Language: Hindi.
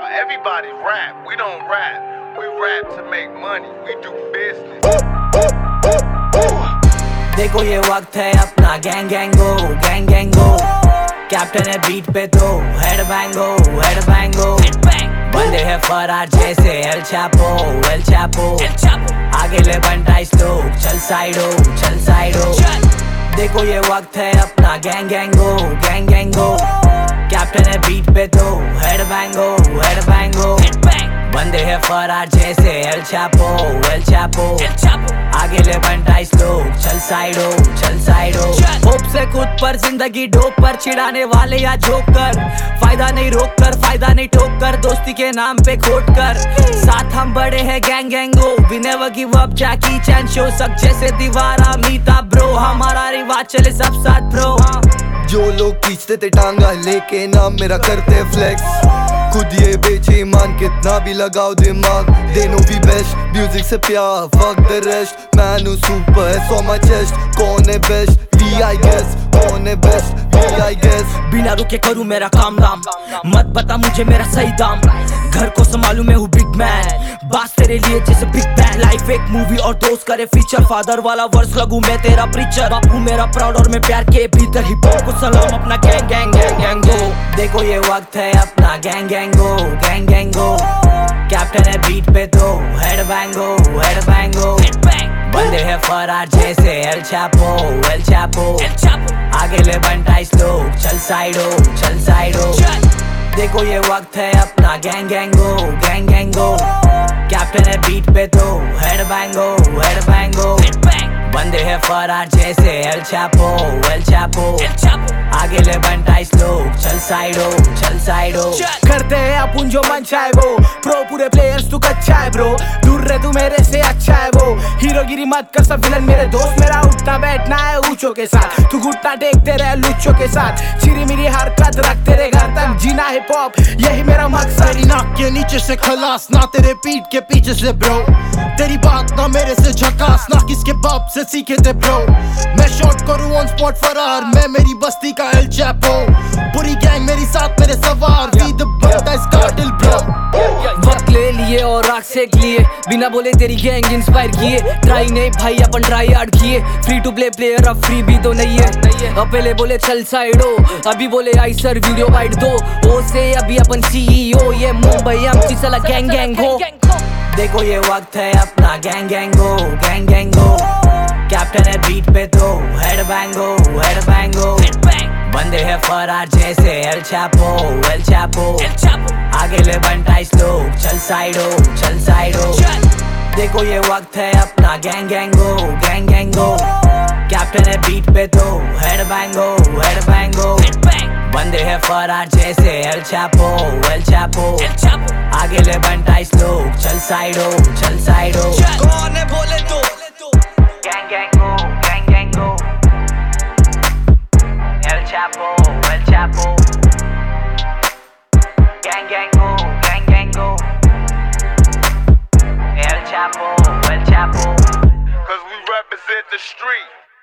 Everybody rap. We don't rap. We rap to make money. We do business. देखो ये वक्त है अपना गैंग गैंगो कैप्टन है बीट पे तो हेड बैंगो बंदे हैं फरार जैसे एल चापो आगे ले बंटाइस लोग चल साइडो देखो ये वक्त है अपना गैंग गैंगो कैप्टन है बीट पे तो हेड बैंगो बंदे हैं फरार जैसे एल चापो आगे ले बंटाइस लोग चल साइडो होप से खुद पर जिंदगी ढोक पर चिढ़ाने वाले या जोक कर फायदा नहीं रोक कर फायदा नहीं ठोक कर दोस्ती के नाम पे खोट कर साथ हम बड़े हैं गैंगो we never give up Jackie Chan show सब जैसे दीवार अमिता ब्रो हमारा रिवाज चले सब साथ ब्रो जो लोग खींचते थे टांगा लेके नाम मेरा करते फ्लेक्स खुद ये बेईमान कितना भी लगाओ दिमाग they know we best music से प्यार fuck the rest man who super है so my chest कौन है best we I guess कौन है best we I guess बिना रुके करूँ मेरा काम दाम मत बता मुझे मेरा सही दाम घर को संभालू मैं हूँ बिग मैन बात तेरे लिए जैसे बिग बैन लाइफ एक मूवी और दोस्त करे फीचर फादर वाला वर्स लगू मैं तेरा प्रीचर बापू मेरा प्राउड और मैं प्यार के भीतर हिप हॉप को सलाम अपना गैंगो देखो ये वक्त है अपना गैंग गैंगो कैप्टन है बीट पे तो हेड बैंगो बंदे हैं फरार जैसे एल चापो आगे ले बंटाइस लोग चल साइडो देखो ये वक्त है अपना गैंग गैंगो कैप्टन है बीट पे तो हेड बैंगो बंदे हैं फरार जैसे एल चापो आगे ले बंटाइस लोग चल साइडो करते हैं अपन जो मन चाहे वो प्रो पूरे प्लेयर्स तू कच्चा है ब्रो दूर रह तू मेरे से अच्छा है वो हीरोगिरी मत कर सब विलन मेरे दोस्त मेरा उठना बैठना है ऊंचों के साथ तू घुटना टेकते रहे लुच्चों के साथ चिरी मिरी हरकत रख तेरे घर तक जीना हिप हॉप यही मेरा मकसद तेरी नाक के नीचे से खलास ना तेरे पीठ के पीछे से ब्रो तेरी बात ना मेरे से झकास ना किसके बाप से सीखे थे ब्रो मैं शॉट करूं ऑन स्पॉट फरार मैं मेरी बस्ती का एल चैपो पूरी गैंग मेरी साथ मेरे सवार वी द बंटाइस कार्टेल ब्रो वक्त ले लिए और राख सेक लिए बिना बोले तेरी गैंग इंस्पायर किए ट्राई नहीं भाई अपन ट्राई हार्ड किए फ्री टू प्ले प्लेयर अब फ्री भी तो नहीं है अब पहले बोले चल साइडो अभी बोले आई सर वीडियो वाइड दो ओ से अभी अपन सीईओ ये मुंबई एमसी साला गैंग हो देखो ये वक्त है अपना गैंग गैंगो कैप्टन है बीट पे तो हेड बैंगो बंदे हैं फरार जैसे एल चापो आगे ले बंटाइस लोग चल साइडो देखो ये वक्त है अपना गैंग गैंगो कैप्टन है बीट पे तो हेड बैंगो बंदे हैं फरार जैसे एल चापो आगे ले बंटाइस लोग चल साइडो कौन है बोले तो गैंग गैंगो एल चापो गैंग गैंगो El Chapo 'Cause we represent the street.